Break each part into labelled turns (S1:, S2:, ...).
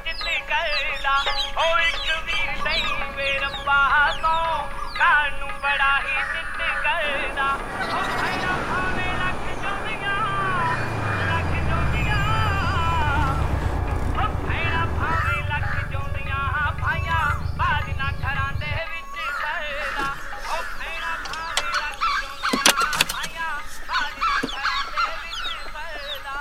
S1: चित करदा ओ एक वीर नहीं वे रब्बा तो कानू बड़ा ही चित करदा ओ खैरा भावे लख जोदियां ओ खैरा भावे लख जोदियां भाइयां बाज ना घरां दे विच करदा ओ खैरा भावे लख जोदियां भाइयां बाज ना घरां दे विच करदा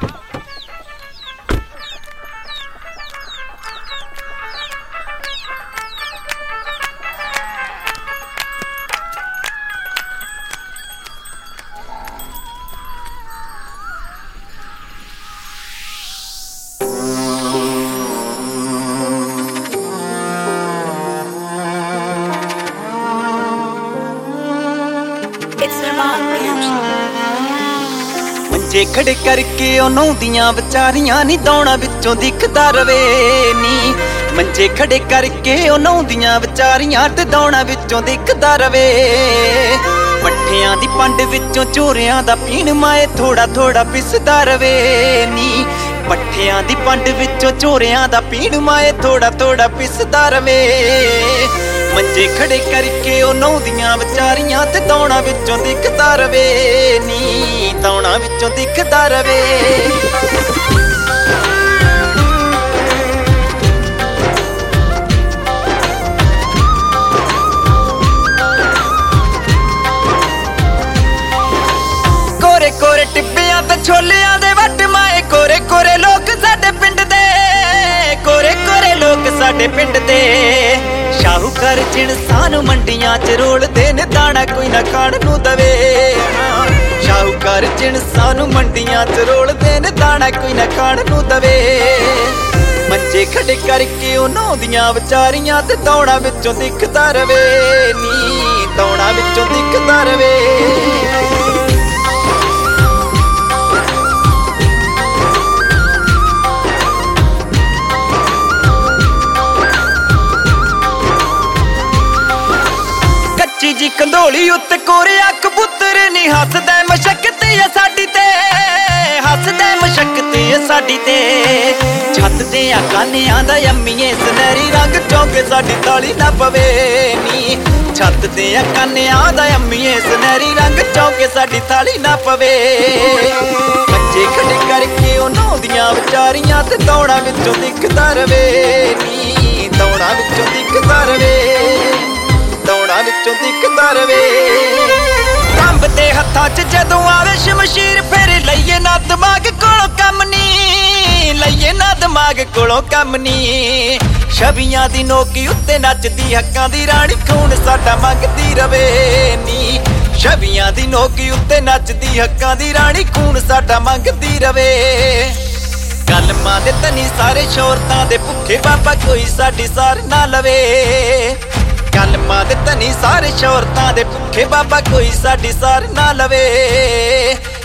S2: ਮੰਜੇ ਖੜੇ ਕਰਕੇ ਉਹ ਨੌਂਦੀਆਂ ਵਿਚਾਰੀਆਂ ਨੀ ਦੌਣਾ ਵਿੱਚੋਂ ਦਿਖਦਾ ਰਵੇ ਨੀ ਮੰਜੇ ਖੜੇ ਕਰਕੇ ਉਹ ਨੌਂਦੀਆਂ ਵਿਚਾਰੀਆਂ ਤੇ ਦੌਣਾ ਵਿੱਚੋਂ ਦਿਖਦਾ ਰਵੇ ਪੱਠਿਆਂ ਦੀ ਪੰਡ ਵਿੱਚੋਂ ਚੋਰਿਆਂ ਦਾ ਪੀਣ ਮਾਏ ਥੋੜਾ ਥੋੜਾ ਪਿਸਦਾ ਰਵੇ ਨੀ ਪੱਠਿਆਂ ਦੀ ਪੰਡ ਵਿੱਚੋਂ ਚੋਰਿਆਂ ਦਾ ਪੀਣ ਮਾਏ ਥੋੜਾ ਥੋੜਾ ਪਿਸਦਾ ਰਵੇ ਮੰਜੇ ਖੜੇ ਕਰਕੇ ਉਹ ਨੌਂਦੀਆਂ ਵਿਚਾਰੀਆਂ ਤੇ ਦੌਣਾ ਵਿੱਚੋਂ ਦਿਖਦਾ ਰਵੇ ਨੀ ਦੌਣਾ ਵਿੱਚੋਂ ਦਿਖਦਾ ਰਵੇ ਕੋਰੇ ਕੋਰੇ ਟਿੱਬਿਆਂ ਤੇ ਛੋਲਿਆਂ ਦੇ ਵੱਟ ਮਾਏ ਕੋਰੇ ਕੋਰੇ ਲੋਕ ਸਾਡੇ ਪਿੰਡ ਦੇ ਕੋਰੇ ਕੋਰੇ ਲੋਕ ਸਾਡੇ ਪਿੰਡ ਦੇ ਸ਼ਾਹੂਕਾਰ ਜਿਣਸਾਂ ਨੂੰ ਮੰਡੀਆਂ 'ਚ ਰੋਲਦੇ ਨੇ ਦਾਣਾ ਕੋਈ ਨਾ ਖਾਣ ਨੂੰ ਦਵੇ ਸ਼ਾਹੂਕਾਰ ਜਿਣਸਾਂ ਨੂੰ ਮੰਡੀਆਂ 'ਚ ਰੋਲਦੇ ਨੇ ਦਾਣਾ ਕੋਈ ਨਾ ਖਾਣ ਨੂੰ ਦਵੇ ਮੰਜੇ ਖੜੇ ਕਰਕੇ ਉਹ ਨੌਂਦੀਆਂ ਵਿਚਾਰੀਆਂ ਤੇ ਦੌਣਾ ਵਿੱਚੋਂ ਦਿਖਦਾ ਰਵੇ ਨੀ ਦੌਣਾ ਵਿੱਚੋਂ ਦਿਖਦਾ ਰਵੇ ਜੀ ਕੰਧੋਲੀ ਉੱਤੇ ਕੋਰਿਆ ਕਬੂਤਰ ਨੀ ਹੱਸਦਾ ਮਸ਼ੱਕਤ ਏ ਸਾਡੀ ਤੇ ਹੱਸਦਾ ਮਸ਼ੱਕਤ ਏ ਸਾਡੀ ਤੇ ਛੱਤ ਤੇ ਆ ਕਾਨਿਆਂ ਦਾ ਅੰਮੀਏ ਸੁਨਹਿਰੀ ਰੰਗ ਚੌਂਕੇ ਸਾਡੀ ਤਾਲੀ ਨਾ ਪਵੇ ਨੀ ਛੱਤ ਤੇ ਆ ਕਾਨਿਆਂ ਦਾ ਅੰਮੀਏ ਸੁਨਹਿਰੀ ਰੰਗ ਚੌਂਕੇ ਸਾਡੀ ਤਾਲੀ ਨਾ ਪਵੇ ਬੱਚੇ ਖੜੇ ਕਰਕੇ ਉਹ ਨੌਂਦੀਆਂ ਵਿਚਾਰੀਆਂ ਤੇ ਦੌੜਾ ਵਿੱਚੋਂ ਦਿਖਦਾ ਰਵੇ ਨੀ ਦੌੜਾ ਵਿੱਚੋਂ ਦਿਖਦਾ ਰਵੇ ਦੌਣਾ ਵਿੱਚੋਂ ਦਿਖਦਾ ਰਵੇ ਕੰਬ ਤੇ ਹੱਥਾਂ 'ਚ ਜਦੋਂ ਆਵੇ ਸ਼ਮਸ਼ੀਰ ਫਿਰ ਲਈਏ ਨਾ ਦਿਮਾਗ ਕੋਲੋਂ ਕੰਮ ਨੀ ਲਈਏ ਨਾ ਦਿਮਾਗ ਕੋਲੋਂ ਕੰਮ ਨੀ ਛਵੀਆਂ ਦੀ ਨੋਕੀ ਉੱਤੇ ਨੱਚਦੀ ਹੱਕਾਂ ਦੀ ਰਾਣੀ ਖੂਨ ਸਾਡਾ ਮੰਗਦੀ ਰਵੇ ਨੀ ਛਵੀਆਂ ਦੀ ਨੋਕੀ ਉੱਤੇ ਨੱਚਦੀ ਹੱਕਾਂ ਦੀ ਰਾਣੀ ਖੂਨ ਸਾਡਾ ਮੰਗਦੀ ਰਵੇ ਕਲਮਾਂ ਦੇ ਤਨੀ ਸਾਰੇ ਸ਼ੌਹਰਤਾਂ ਦੇ ਭੁੱਖੇ ਬਾਬਾ ਕੋਈ ਸਾਡੀ ਸਾਰ ਨਾ ਲਵੇ ਕਲਮਾਂ ਦੇ ਤਨੀ ਸਾਰੇ ਸ਼ੌਹਰਤਾਂ ਦੇ ਭੁੱਖੇ ਬਾਬਾ ਕੋਈ ਸਾਡੀ ਸਾਰ ਨਾ ਲਵੇ